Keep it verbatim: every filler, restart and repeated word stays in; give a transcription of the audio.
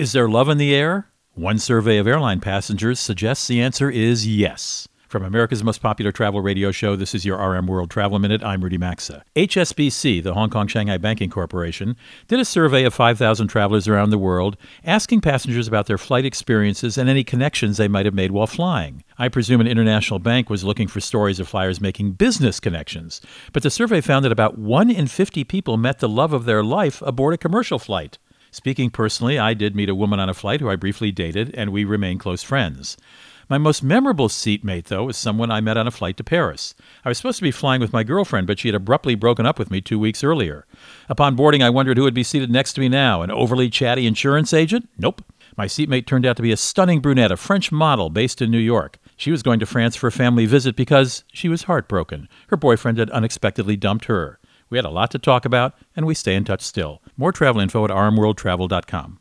Is there love in the air? One survey of airline passengers suggests the answer is yes. From America's most popular travel radio show, this is your R M World Travel Minute. I'm Rudy Maxa. H S B C, the Hong Kong Shanghai Banking Corporation, did a survey of five thousand travelers around the world, asking passengers about their flight experiences and any connections they might have made while flying. I presume an international bank was looking for stories of flyers making business connections, but the survey found that about one in fifty people met the love of their life aboard a commercial flight. Speaking personally, I did meet a woman on a flight who I briefly dated, and we remain close friends. My most memorable seatmate, though, was someone I met on a flight to Paris. I was supposed to be flying with my girlfriend, but she had abruptly broken up with me two weeks earlier. Upon boarding, I wondered who would be seated next to me now, an overly chatty insurance agent? Nope. My seatmate turned out to be a stunning brunette, a French model based in New York. She was going to France for a family visit because she was heartbroken. Her boyfriend had unexpectedly dumped her. We had a lot to talk about, and we stay in touch still. More travel info at r m world travel dot com.